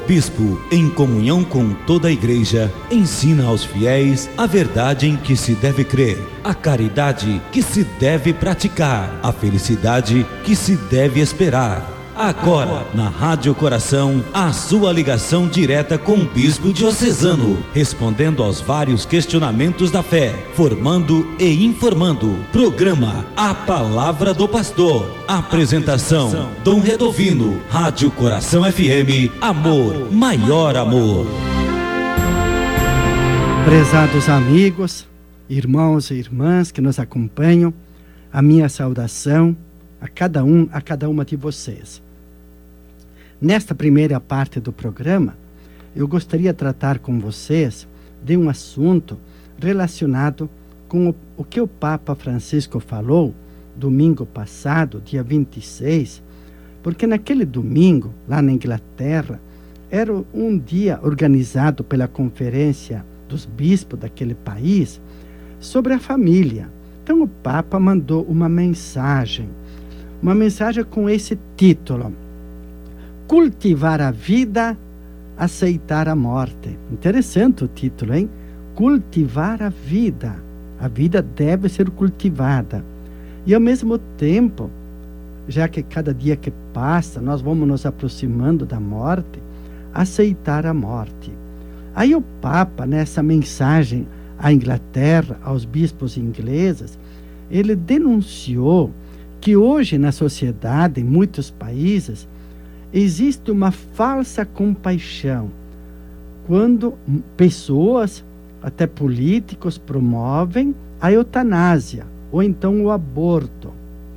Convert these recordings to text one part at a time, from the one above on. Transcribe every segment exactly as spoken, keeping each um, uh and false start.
bispo, em comunhão com toda a igreja, ensina aos fiéis a verdade em que se deve crer, a caridade que se deve praticar, a felicidade que se deve esperar. Agora, na Rádio Coração, a sua ligação direta com o bispo diocesano, respondendo aos vários questionamentos da fé, formando e informando. Programa A Palavra do Pastor. Apresentação, Dom Redovino. Rádio Coração F M, amor, maior amor. Prezados amigos, irmãos e irmãs que nos acompanham, a minha saudação a cada um, a cada uma de vocês. Nesta primeira parte do programa, eu gostaria de tratar com vocês de um assunto relacionado com o, o que o Papa Francisco falou domingo passado, dia vinte e seis, porque naquele domingo, lá na Inglaterra, era um dia organizado pela Conferência dos Bispos daquele país sobre a família. Então o Papa mandou uma mensagem, uma mensagem com esse título: Cultivar a vida, aceitar a morte. Interessante o título, hein? Cultivar a vida. A vida deve ser cultivada. E ao mesmo tempo, já que cada dia que passa nós vamos nos aproximando da morte, aceitar a morte. Aí o Papa, nessa mensagem à Inglaterra, aos bispos ingleses, ele denunciou que hoje na sociedade, em muitos países, existe uma falsa compaixão quando pessoas, até políticos, promovem a eutanásia ou então o aborto.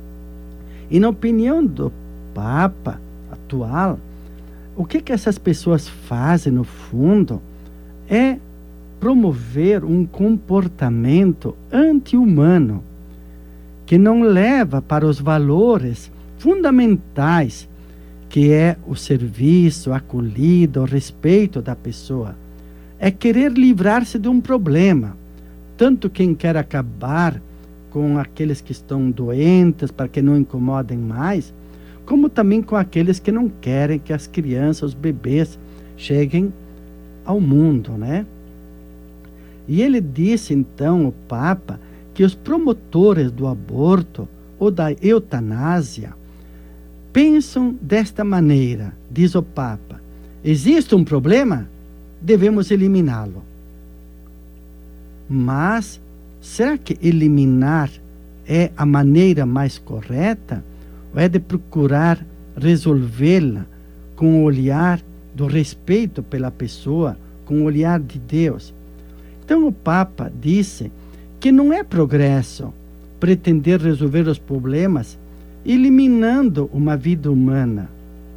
E na opinião do Papa atual, o que que essas pessoas fazem no fundo é promover um comportamento anti-humano que não leva para os valores fundamentais, que é o serviço, a acolhida, o respeito da pessoa. É querer livrar-se de um problema. Tanto quem quer acabar com aqueles que estão doentes, para que não incomodem mais, como também com aqueles que não querem que as crianças, os bebês, cheguem ao mundo, né? E ele disse, então, o Papa, que os promotores do aborto ou da eutanásia pensam desta maneira, diz o Papa: existe um problema? Devemos eliminá-lo. Mas, será que eliminar é a maneira mais correta? Ou é de procurar resolvê-la com o olhar do respeito pela pessoa, com o olhar de Deus? Então o Papa disse que não é progresso pretender resolver os problemas eliminando uma vida humana.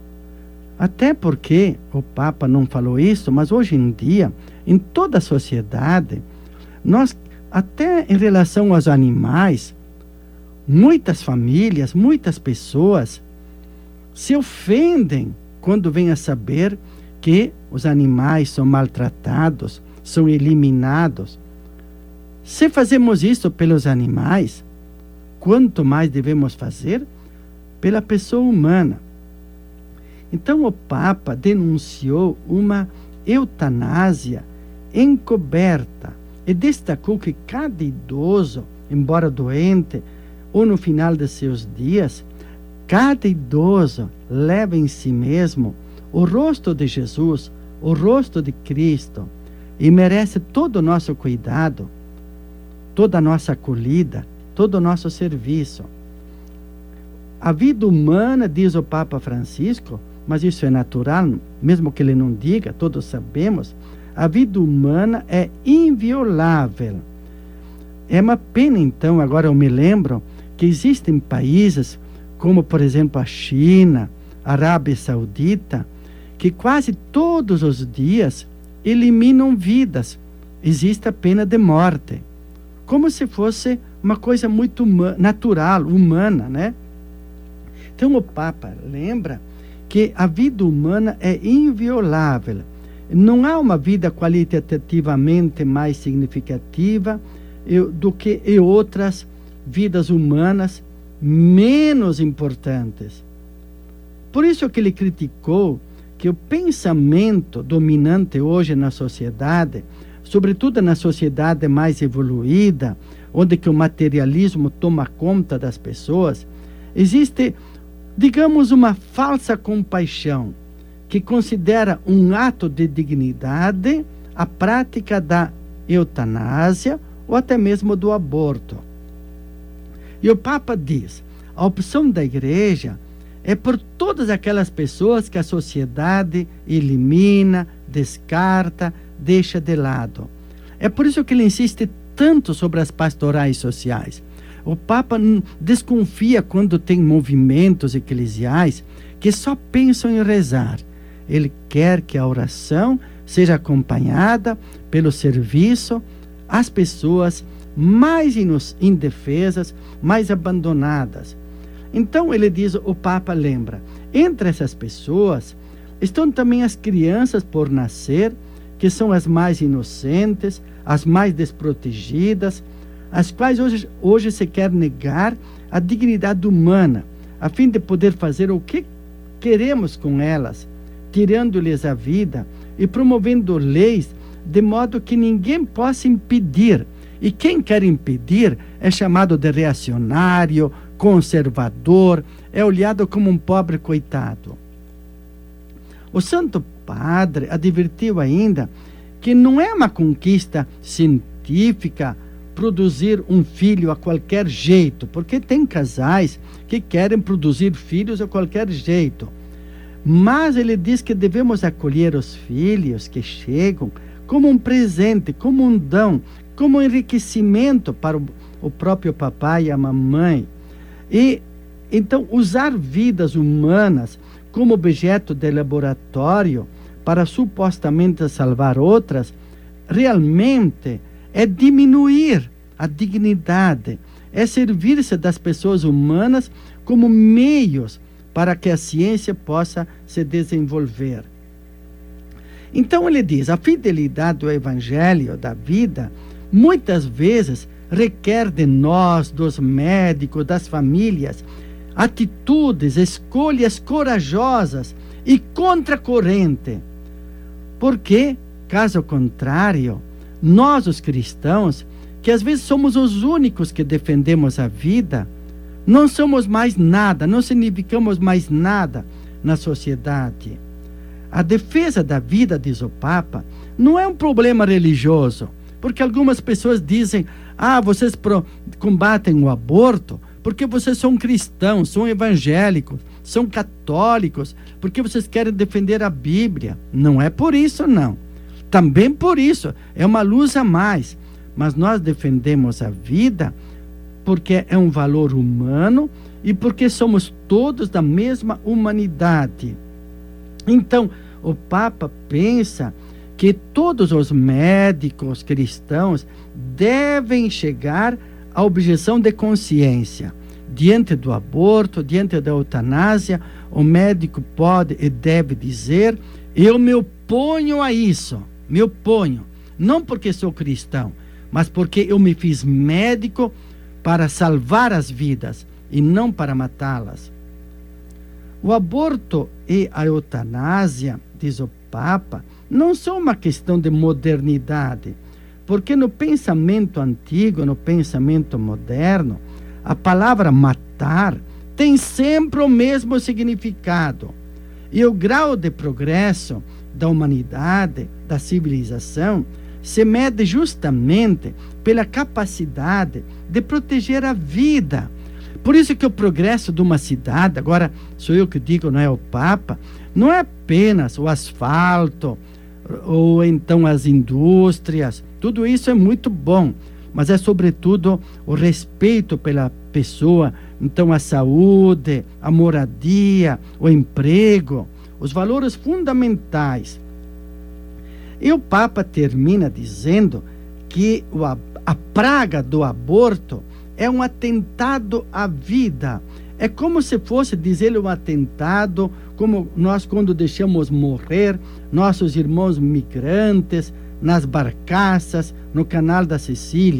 Até porque o Papa não falou isso, mas hoje em dia, em toda a sociedade, nós, até em relação aos animais, muitas famílias, muitas pessoas se ofendem quando vêm a saber que os animais são maltratados, são eliminados. Se fazemos isso pelos animais, quanto mais devemos fazer pela pessoa humana. Então o Papa denunciou uma eutanásia encoberta e destacou que cada idoso, embora doente ou no final de seus dias, cada idoso leva em si mesmo o rosto de Jesus, o rosto de Cristo, e merece todo o nosso cuidado, toda a nossa acolhida, todo o nosso serviço. A vida humana, diz o Papa Francisco, mas isso é natural, mesmo que ele não diga, todos sabemos, a vida humana é inviolável. É uma pena, então, agora eu me lembro, que existem países, como por exemplo a China, a Arábia Saudita, que quase todos os dias eliminam vidas. Existe a pena de morte, como se fosse uma coisa muito uma, natural, humana, né? Então o Papa lembra que a vida humana é inviolável. Não há uma vida qualitativamente mais significativa do que e outras vidas humanas menos importantes. Por isso que ele criticou que o pensamento dominante hoje na sociedade, sobretudo na sociedade mais evoluída, onde que o materialismo toma conta das pessoas, existe, digamos, uma falsa compaixão que considera um ato de dignidade a prática da eutanásia ou até mesmo do aborto. E o Papa diz, a opção da Igreja é por todas aquelas pessoas que a sociedade elimina, descarta, deixa de lado. É por isso que ele insiste tanto sobre as pastorais sociais. O Papa desconfia quando tem movimentos eclesiais que só pensam em rezar. Ele quer que a oração seja acompanhada pelo serviço às pessoas mais indefesas, mais abandonadas. Então ele diz, o Papa lembra, entre essas pessoas estão também as crianças por nascer, que são as mais inocentes, as mais desprotegidas, as quais hoje, hoje se quer negar a dignidade humana, a fim de poder fazer o que queremos com elas, tirando-lhes a vida e promovendo leis de modo que ninguém possa impedir. E quem quer impedir é chamado de reacionário, conservador, é olhado como um pobre coitado. O Santo Padre advertiu ainda que não é uma conquista científica produzir um filho a qualquer jeito, porque tem casais que querem produzir filhos a qualquer jeito. Mas ele diz que devemos acolher os filhos que chegam como um presente, como um dom, como um enriquecimento para o, o próprio papai e a mamãe. E então usar vidas humanas como objeto de laboratório para supostamente salvar outras, realmente é diminuir a dignidade, é servir-se das pessoas humanas como meios para que a ciência possa se desenvolver. Então ele diz, a fidelidade ao evangelho da vida, muitas vezes requer de nós, dos médicos, das famílias, atitudes, escolhas corajosas e contracorrente. Porque, caso contrário, nós os cristãos, que às vezes somos os únicos que defendemos a vida, não somos mais nada, não significamos mais nada na sociedade. A defesa da vida, diz o Papa, não é um problema religioso, porque algumas pessoas dizem, ah, vocês pro, combatem o aborto porque vocês são cristãos, são evangélicos, são católicos, porque vocês querem defender a Bíblia. Não é por isso, não. Também por isso, é uma luz a mais. Mas nós defendemos a vida porque é um valor humano e porque somos todos da mesma humanidade. Então, o Papa pensa que todos os médicos cristãos devem chegar à objeção de consciência. Diante do aborto, diante da eutanásia, o médico pode e deve dizer, eu me oponho a isso, me oponho, não porque sou cristão, mas porque eu me fiz médico para salvar as vidas e não para matá-las. O aborto e a eutanásia, diz o Papa, não são uma questão de modernidade, porque no pensamento antigo, no pensamento moderno, a palavra matar tem sempre o mesmo significado. E o grau de progresso da humanidade, da civilização, se mede justamente pela capacidade de proteger a vida. Por isso que o progresso de uma cidade, agora sou eu que digo, não é o Papa, não é apenas o asfalto, ou então as indústrias, tudo isso é muito bom, mas é sobretudo o respeito pela pessoa, então a saúde, a moradia, o emprego, os valores fundamentais. E o Papa termina dizendo que o, a praga do aborto é um atentado à vida. É como se fosse, dizer um atentado, como nós quando deixamos morrer nossos irmãos migrantes nas barcaças, no canal da Sicília.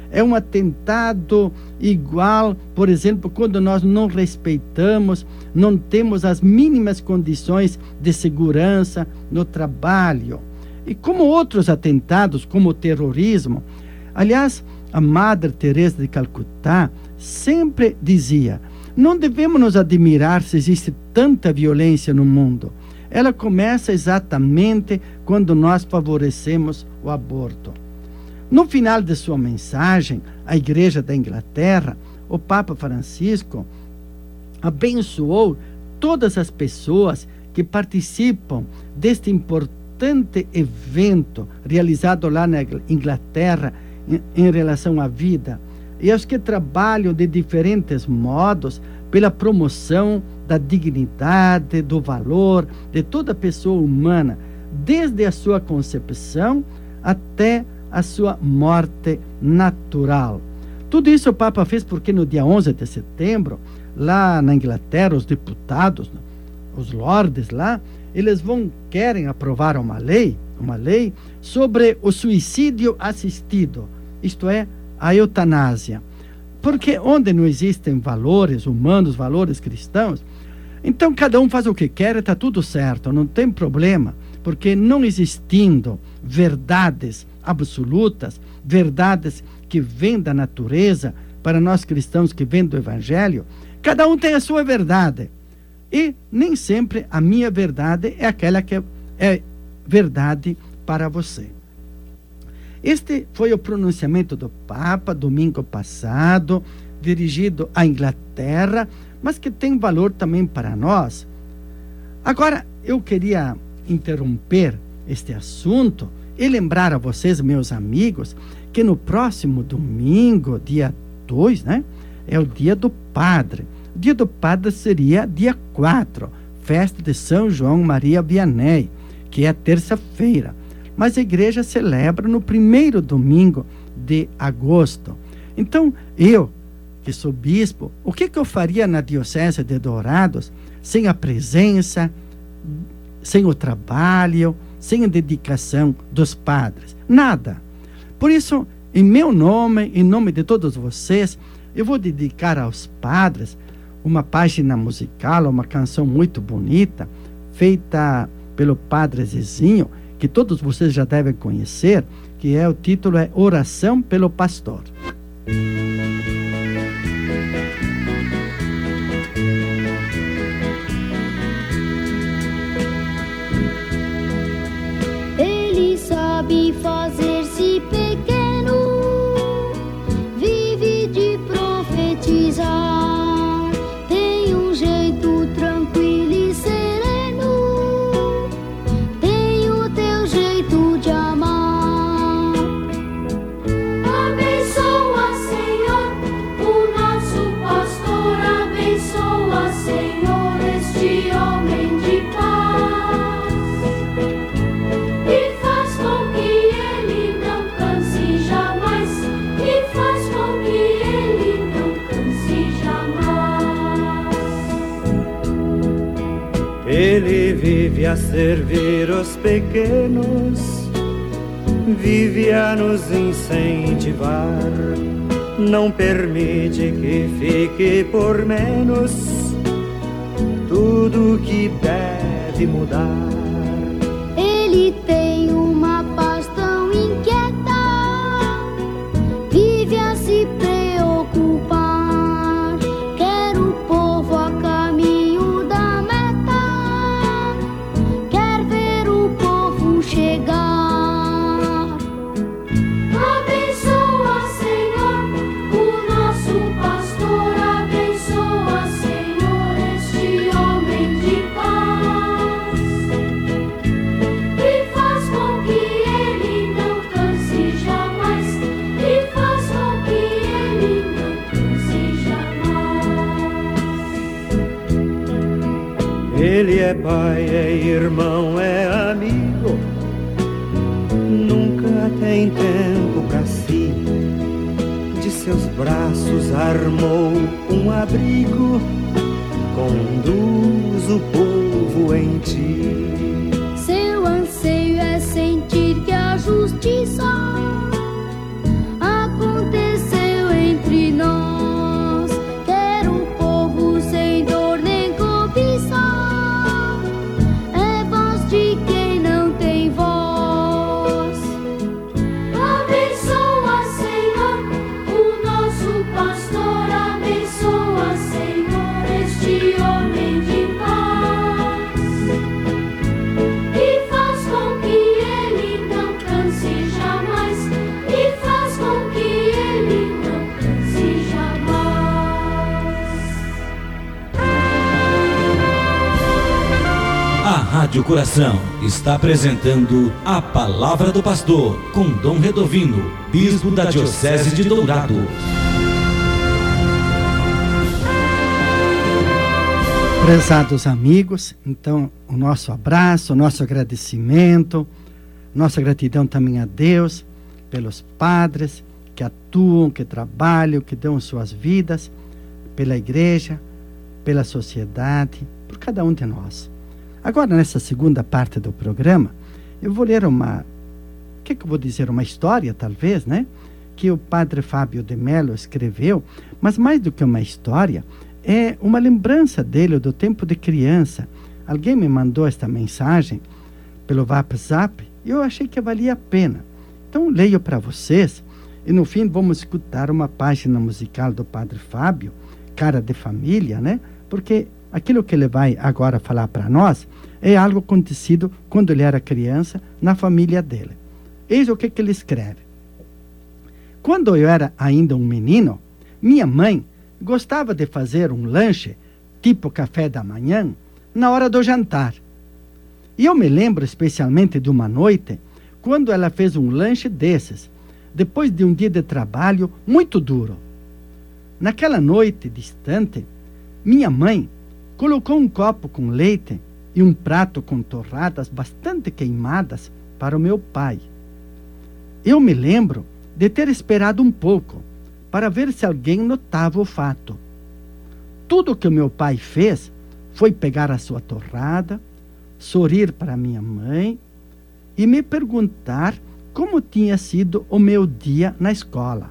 É um atentado igual, por exemplo, quando nós não respeitamos, não temos as mínimas condições de segurança no trabalho. E como outros atentados, como o terrorismo. Aliás, a Madre Teresa de Calcutá sempre dizia: não devemos nos admirar se existe tanta violência no mundo. Ela começa exatamente quando nós favorecemos o aborto. No final de sua mensagem à Igreja da Inglaterra, o Papa Francisco abençoou todas as pessoas que participam deste importante evento realizado lá na Inglaterra em, em relação à vida, e aos que trabalham de diferentes modos pela promoção da dignidade, do valor de toda pessoa humana, desde a sua concepção até a sua morte natural. Tudo isso o Papa fez porque no dia onze de setembro, lá na Inglaterra, os deputados, os lordes lá, eles vão, querem aprovar uma lei, uma lei sobre o suicídio assistido, isto é, a eutanásia. Porque onde não existem valores humanos, valores cristãos, então cada um faz o que quer e está tudo certo, não tem problema, porque não existindo verdades absolutas, verdades que vêm da natureza, para nós cristãos que vêm do Evangelho, cada um tem a sua verdade. E nem sempre a minha verdade é aquela que é verdade para você. Este foi o pronunciamento do Papa domingo passado, dirigido à Inglaterra, mas que tem valor também para nós. Agora, eu queria interromper este assunto e lembrar a vocês, meus amigos, que no próximo domingo, dia dois, né, é o dia do Padre. O dia do Padre seria dia quatro, festa de São João Maria Vianney, que é terça-feira. Mas a igreja celebra no primeiro domingo de agosto. Então, eu, que sou bispo, o que, que eu faria na Diocese de Dourados sem a presença, sem o trabalho, sem a dedicação dos padres? Nada. Por isso, em meu nome, em nome de todos vocês, eu vou dedicar aos padres uma página musical, uma canção muito bonita, feita pelo Padre Zezinho, que todos vocês já devem conhecer, que é o título é Oração pelo Pastor. Ele sabe fazer-se pequeno, vive de profetizar, tem um jeito tranquilo e sereno, tem o teu jeito de amar. Abençoa, Senhor, o nosso pastor, abençoa, Senhor, este homem de paz, e faz com que ele não canse jamais, e faz com que ele não canse jamais. Ele vive a servir os pequenos, vive a nos incentivar, não permite que fique por menos tudo que deve mudar. Ele tem uma paz tão inquieta, vive a se preocupar, quer o povo a caminho da meta, quer ver o povo chegar. Abençoa, Senhor, o nosso pastor, abençoa, Senhor, este homem de paz, e faz com que ele não canse jamais, e faz com que ele não canse jamais. Ele é pai, é irmão, é amigo, nunca tem tempo pra si. De seus braços armou um abrigo, conduz o povo em ti. Seu anseio é sentir que a justiça acontece Rádio Coração está apresentando a Palavra do Pastor com Dom Redovino, Bispo da Diocese de Dourados. Prezados amigos, então o nosso abraço, o nosso agradecimento, nossa gratidão também a Deus pelos padres que atuam, que trabalham, que dão suas vidas pela igreja, pela sociedade, por cada um de nós. Agora, nessa segunda parte do programa, eu vou ler uma, o que, que eu vou dizer, uma história, talvez, né? Que o padre Fábio de Mello escreveu, mas mais do que uma história, é uma lembrança dele do tempo de criança. Alguém me mandou esta mensagem pelo WhatsApp e eu achei que valia a pena. Então, leio para vocês e no fim vamos escutar uma página musical do padre Fábio, Cara de Família, né? Porque aquilo que ele vai agora falar para nós é algo acontecido quando ele era criança na família dele. Eis o que, que ele escreve. Quando eu era ainda um menino, minha mãe gostava de fazer um lanche, tipo café da manhã, na hora do jantar. E eu me lembro especialmente de uma noite, quando ela fez um lanche desses, depois de um dia de trabalho muito duro. Naquela noite distante, minha mãe colocou um copo com leite e um prato com torradas bastante queimadas para o meu pai. Eu me lembro de ter esperado um pouco para ver se alguém notava o fato. Tudo que o meu pai fez foi pegar a sua torrada, sorrir para minha mãe e me perguntar como tinha sido o meu dia na escola.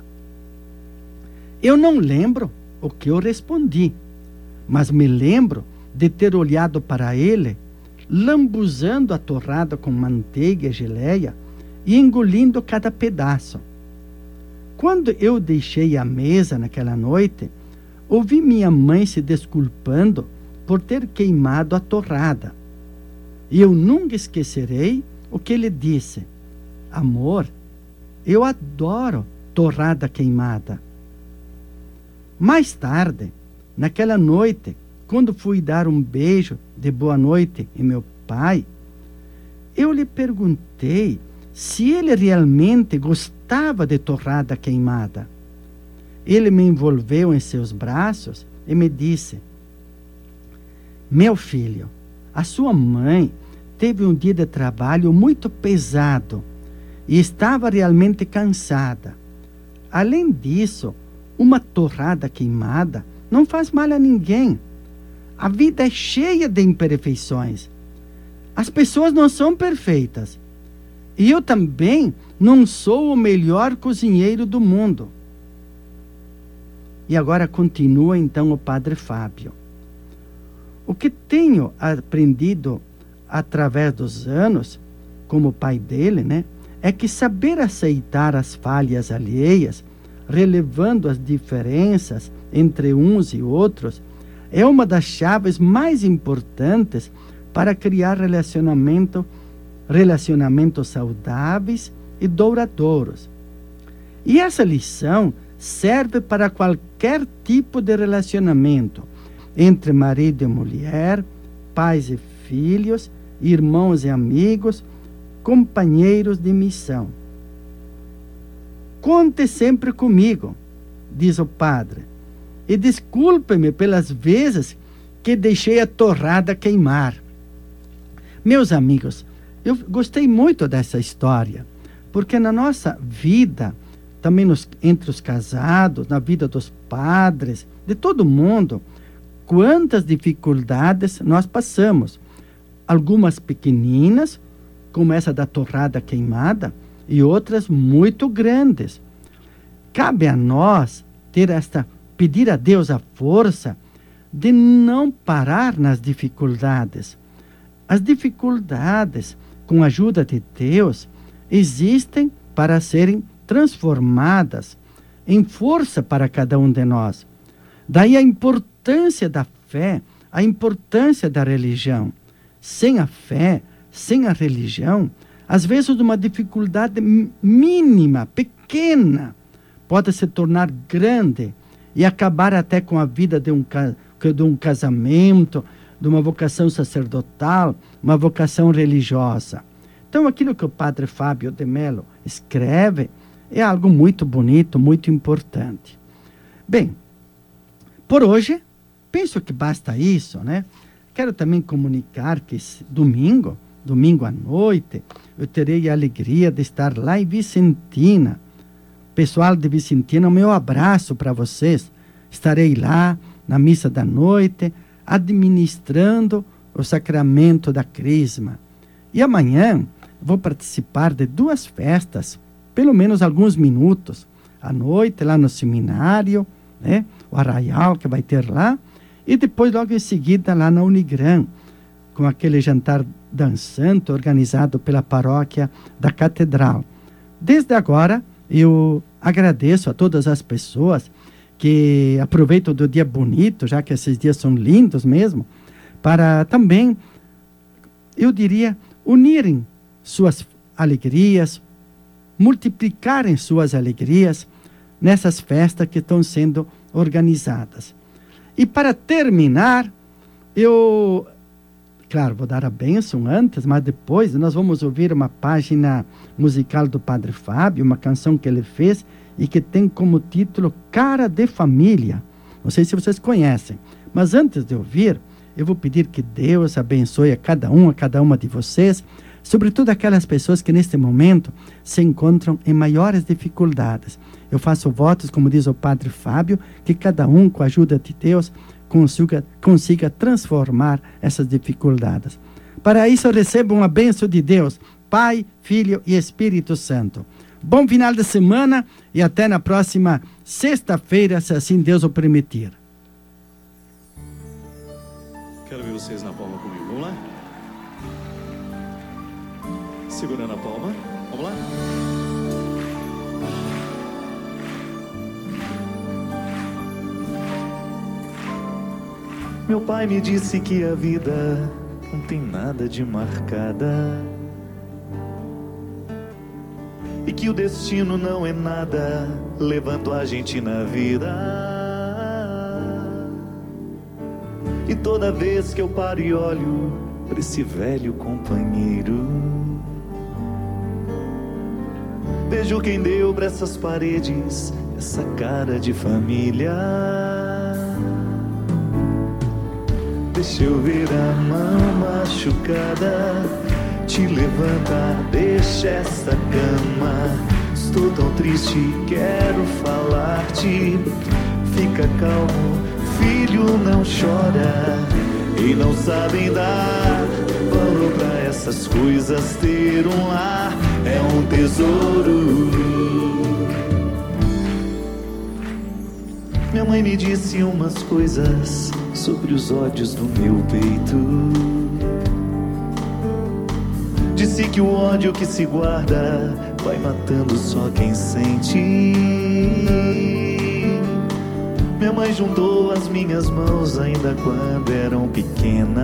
Eu não lembro o que eu respondi, mas me lembro de ter olhado para ele, lambuzando a torrada com manteiga e geleia e engolindo cada pedaço. Quando eu deixei a mesa naquela noite, ouvi minha mãe se desculpando por ter queimado a torrada. E eu nunca esquecerei o que ele disse. Amor, eu adoro torrada queimada. Mais tarde, naquela noite, quando fui dar um beijo de boa noite em meu pai, eu lhe perguntei se ele realmente gostava de torrada queimada. Ele me envolveu em seus braços e me disse: meu filho, a sua mãe teve um dia de trabalho muito pesado e estava realmente cansada. Além disso, uma torrada queimada não faz mal a ninguém. A vida é cheia de imperfeições. As pessoas não são perfeitas. E eu também não sou o melhor cozinheiro do mundo. E agora continua então o padre Fábio. O que tenho aprendido através dos anos, como pai dele, né, é que saber aceitar as falhas alheias, relevando as diferenças entre uns e outros, é uma das chaves mais importantes para criar relacionamento, relacionamentos saudáveis e duradouros. E essa lição serve para qualquer tipo de relacionamento, entre marido e mulher, pais e filhos, irmãos e amigos, companheiros de missão. Conte sempre comigo, diz o padre, e desculpe-me pelas vezes que deixei a torrada queimar. Meus amigos, eu gostei muito dessa história, porque na nossa vida, também nos, entre os casados, na vida dos padres, de todo mundo, quantas dificuldades nós passamos. Algumas pequeninas, como essa da torrada queimada, e outras muito grandes. Cabe a nós ter esta, pedir a Deus a força de não parar nas dificuldades. As dificuldades, com a ajuda de Deus, existem para serem transformadas em força para cada um de nós. Daí a importância da fé, a importância da religião. Sem a fé, sem a religião, às vezes uma dificuldade mínima, pequena, pode se tornar grande e acabar até com a vida de um, de um casamento, de uma vocação sacerdotal, uma vocação religiosa. Então, aquilo que o padre Fábio de Mello escreve é algo muito bonito, muito importante. Bem, por hoje, penso que basta isso, né? Quero também comunicar que esse domingo, domingo à noite, eu terei a alegria de estar lá em Vicentina. Pessoal de Vicentina, o meu abraço para vocês. Estarei lá na missa da noite, administrando o sacramento da Crisma. E amanhã vou participar de duas festas, pelo menos alguns minutos. À noite, lá no seminário, né? O arraial que vai ter lá. E depois, logo em seguida, lá na Unigran, com aquele jantar dançante organizado pela paróquia da Catedral. Desde agora, eu agradeço a todas as pessoas que aproveitam do dia bonito, já que esses dias são lindos mesmo, para também, eu diria, unirem suas alegrias, multiplicarem suas alegrias nessas festas que estão sendo organizadas. E para terminar, eu, claro, vou dar a bênção antes, mas depois nós vamos ouvir uma página musical do Padre Fábio, uma canção que ele fez e que tem como título Cara de Família. Não sei se vocês conhecem, mas antes de ouvir, eu vou pedir que Deus abençoe a cada um, a cada uma de vocês, sobretudo aquelas pessoas que neste momento se encontram em maiores dificuldades. Eu faço votos, como diz o Padre Fábio, que cada um, com a ajuda de Deus, consiga, consiga transformar essas dificuldades. Para isso, eu recebo uma bênção de Deus, Pai, Filho e Espírito Santo. Bom final de semana e até na próxima sexta-feira, se assim Deus o permitir. Quero ver vocês na palma comigo. Vamos lá? Segurando a palma. Vamos lá? Meu pai me disse que a vida não tem nada de marcada e que o destino não é nada levando a gente na vida. E toda vez que eu paro e olho pra esse velho companheiro, vejo quem deu pra essas paredes essa cara de família. Deixa eu ver a mão machucada, te levanta, deixa essa cama. Estou tão triste, quero falar-te. Fica calmo, filho, não chora. E não sabem dar valor pra essas coisas. Ter um lar é um tesouro. Minha mãe me disse umas coisas sobre os ódios do meu peito. Disse que o ódio que se guarda vai matando só quem sente. Minha mãe juntou as minhas mãos ainda quando eram pequenas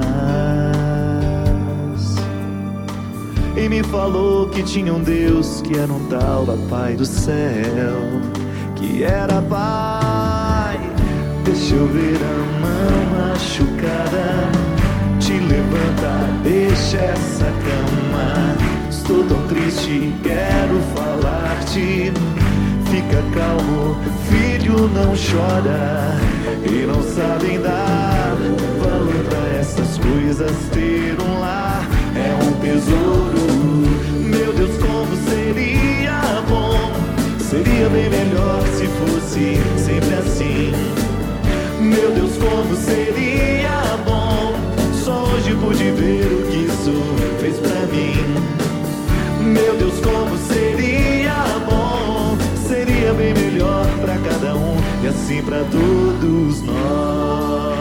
e me falou que tinha um Deus que era um tal Papai do céu, que era Pai. Deixa eu ver a mão machucada, te levanta, deixa essa cama. Estou tão triste, quero falar-te. Fica calmo, filho, não chora. E não sabem dar valor pra essas coisas. Ter um lar é um tesouro. Meu Deus, como seria bom, seria bem melhor se fosse sempre assim. Meu Deus, como seria bom, só hoje pude ver o que isso fez pra mim. Meu Deus, como seria bom, seria bem melhor pra cada um e assim pra todos nós.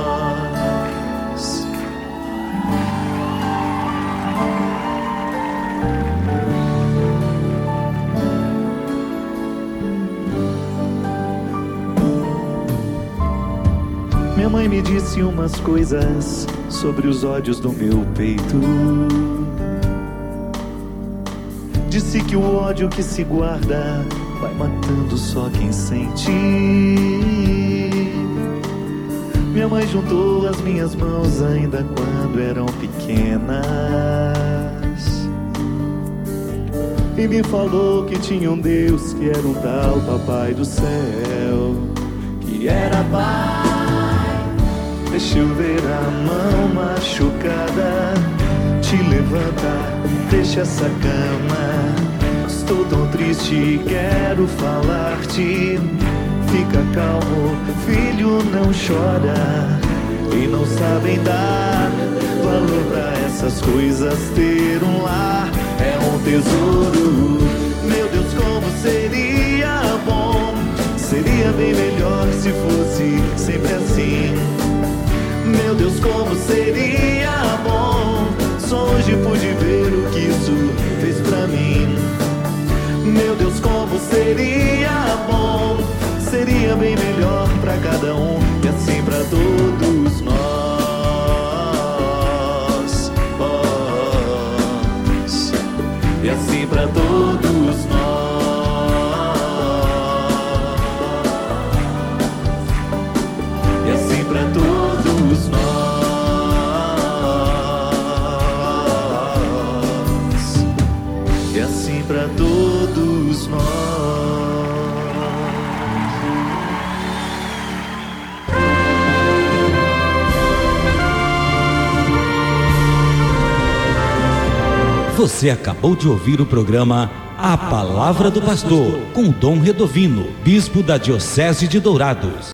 Minha mãe me disse umas coisas sobre os ódios do meu peito. Disse que o ódio que se guarda vai matando só quem sente. Minha mãe juntou as minhas mãos ainda quando eram pequenas e me falou que tinha um Deus que era um tal Papai do céu, que era Pai. Deixa eu ver a mão machucada, te levanta, deixa essa cama. Estou tão triste e quero falar-te. Fica calmo, filho, não chora. E não sabem dar valor pra essas coisas. Ter um lar é um tesouro. Meu Deus, como seria bom, seria bem melhor se fosse sempre assim. Meu Deus, como seria bom, só hoje pude ver o que isso fez pra mim. Meu Deus, como seria bom, seria bem melhor pra cada um e assim pra todos nós. Oh, e assim pra todos nós. E assim pra todos nós. E assim pra todos nós. Você acabou de ouvir o programa A Palavra do Pastor, com Dom Redovino, bispo da Diocese de Dourados.